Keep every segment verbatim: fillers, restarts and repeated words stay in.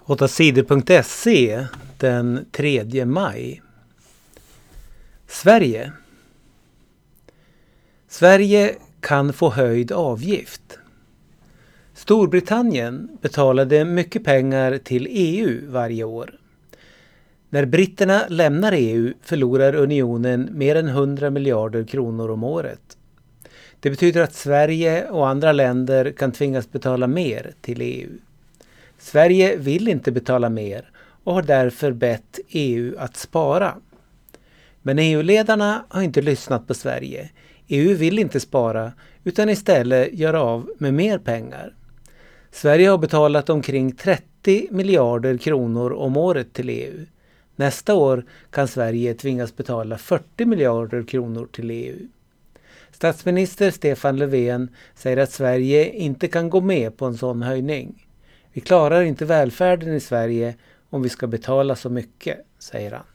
åtta sidor punkt se den tredje maj. Sverige. Sverige kan få höjd avgift. Storbritannien betalade mycket pengar till E U varje år. När britterna lämnar E U förlorar unionen mer än hundra miljarder kronor om året. Det betyder att Sverige och andra länder kan tvingas betala mer till E U. Sverige vill inte betala mer och har därför bett E U att spara. Men E U-ledarna har inte lyssnat på Sverige. E U vill inte spara utan istället göra av med mer pengar. Sverige har betalat omkring trettio miljarder kronor om året till E U. Nästa år kan Sverige tvingas betala fyrtio miljarder kronor till E U. Statsminister Stefan Löfven säger att Sverige inte kan gå med på en sån höjning. Vi klarar inte välfärden i Sverige om vi ska betala så mycket, säger han.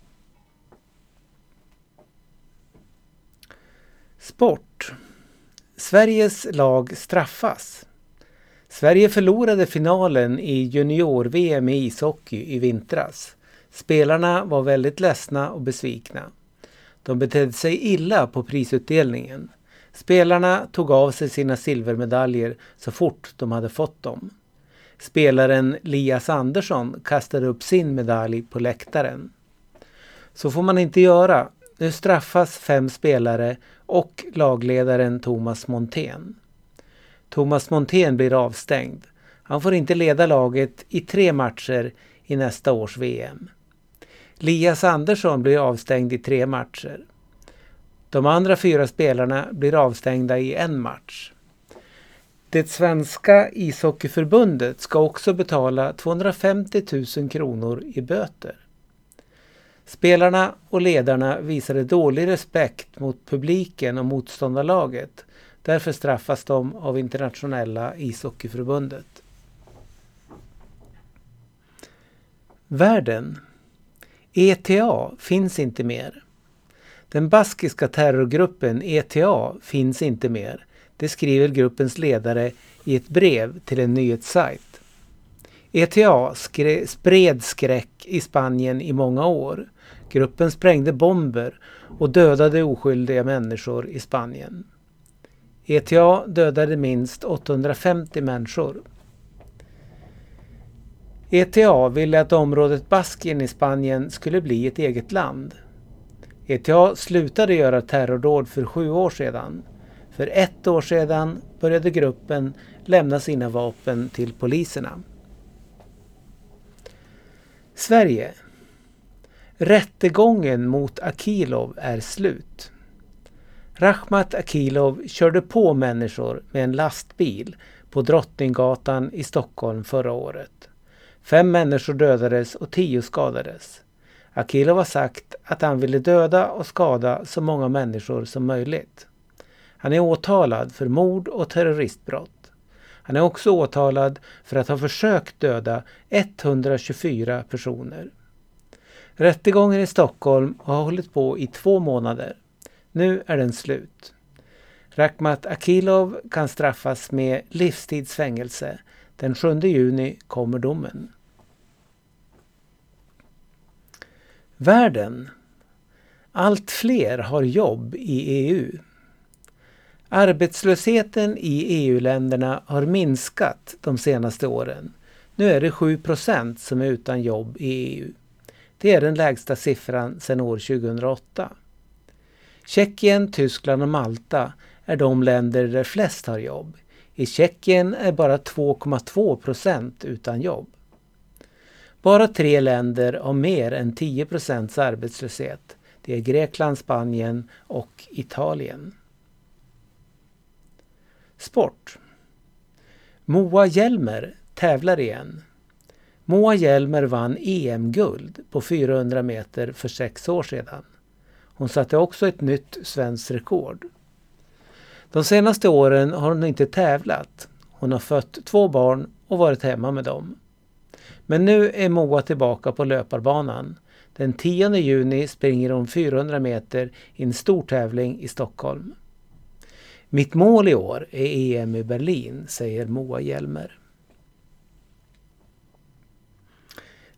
Sport. Sveriges lag straffas. Sverige förlorade finalen i junior-V M i ishockey i vintras. Spelarna var väldigt ledsna och besvikna. De betedde sig illa på prisutdelningen. Spelarna tog av sig sina silvermedaljer så fort de hade fått dem. Spelaren Lias Andersson kastade upp sin medalj på läktaren. Så får man inte göra. Nu straffas fem spelare och lagledaren Thomas Montén. Thomas Montén blir avstängd. Han får inte leda laget i tre matcher i nästa års V M. Lias Andersson blir avstängd i tre matcher. De andra fyra spelarna blir avstängda i en match. Det svenska ishockeyförbundet ska också betala tvåhundrafemtio tusen kronor i böter. Spelarna och ledarna visade dålig respekt mot publiken och motståndarlaget. Därför straffas de av internationella ishockeyförbundet. Världen. E T A finns inte mer. Den baskiska terrorgruppen E T A finns inte mer. Det skriver gruppens ledare i ett brev till en nyhetssajt. E T A skre- spred skräck i Spanien i många år. Gruppen sprängde bomber och dödade oskyldiga människor i Spanien. E T A dödade minst åttahundrafemtio människor. E T A ville att området Baskien i Spanien skulle bli ett eget land. E T A slutade göra terrordåd för sju år sedan. För ett år sedan började gruppen lämna sina vapen till poliserna. Sverige. Rättegången mot Akilov är slut. Rakhmat Akilov körde på människor med en lastbil på Drottninggatan i Stockholm förra året. Fem människor dödades och tio skadades. Akilov har sagt att han ville döda och skada så många människor som möjligt. Han är åtalad för mord och terroristbrott. Han är också åtalad för att ha försökt döda etthundratjugofyra personer. Rättegången i Stockholm har hållit på i två månader. Nu är den slut. Rakhmat Akilov kan straffas med livstidsfängelse. Den sjunde juni kommer domen. Världen. Allt fler har jobb i E U. Arbetslösheten i E U-länderna har minskat de senaste åren. Nu är det sju procent som är utan jobb i E U. Det är den lägsta siffran sedan år tjugohundraåtta. Tjeckien, Tyskland och Malta är de länder där flest har jobb. I Tjeckien är bara två komma två procent utan jobb. Bara tre länder har mer än tio procents arbetslöshet. Det är Grekland, Spanien och Italien. Sport. Moa Hjelmer tävlar igen. Moa Hjelmer vann E M-guld på fyrahundra meter för sex år sedan. Hon satte också ett nytt svenskt rekord. De senaste åren har hon inte tävlat. Hon har fött två barn och varit hemma med dem. Men nu är Moa tillbaka på löparbanan. Den tionde juni springer hon fyrahundra meter i en stor tävling i Stockholm. Mitt mål i år är E M i Berlin, säger Moa Hjelmer.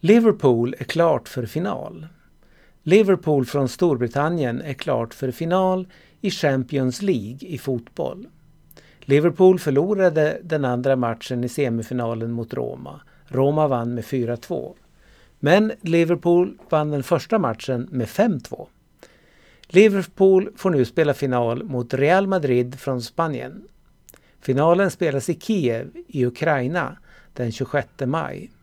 Liverpool är klart för final. Liverpool från Storbritannien är klart för final i Champions League i fotboll. Liverpool förlorade den andra matchen i semifinalen mot Roma. Roma vann med fyra två. Men Liverpool vann den första matchen med fem två. Liverpool får nu spela final mot Real Madrid från Spanien. Finalen spelas i Kiev i Ukraina den tjugosjätte maj.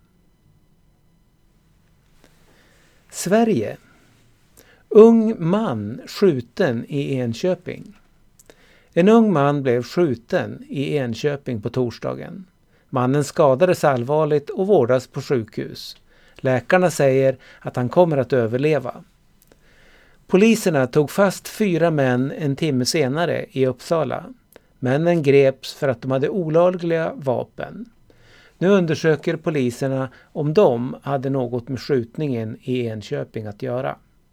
Sverige. Ung man skjuten i Enköping. En ung man blev skjuten i Enköping på torsdagen. Mannen skadades allvarligt och vårdas på sjukhus. Läkarna säger att han kommer att överleva. Poliserna tog fast fyra män en timme senare i Uppsala. Männen greps för att de hade olagliga vapen. Nu undersöker poliserna om de hade något med skjutningen i Enköping att göra.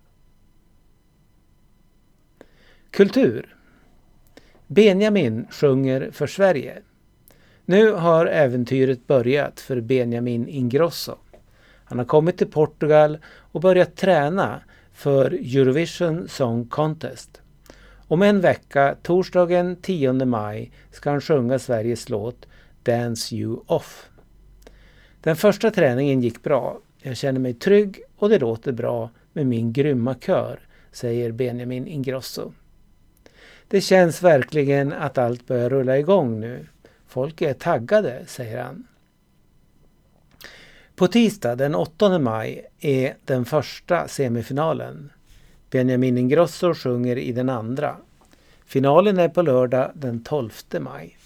Kultur. Benjamin sjunger för Sverige. Nu har äventyret börjat för Benjamin Ingrosso. Han har kommit till Portugal och börjat träna för Eurovision Song Contest. Om en vecka, torsdagen tionde maj, ska han sjunga Sveriges låt Dance You Off. Den första träningen gick bra. Jag känner mig trygg och det låter bra med min grymma kör, säger Benjamin Ingrosso. Det känns verkligen att allt börjar rulla igång nu. Folk är taggade, säger han. På tisdag den åttonde maj är den första semifinalen. Benjamin Ingrosso sjunger i den andra. Finalen är på lördag den tolfte maj.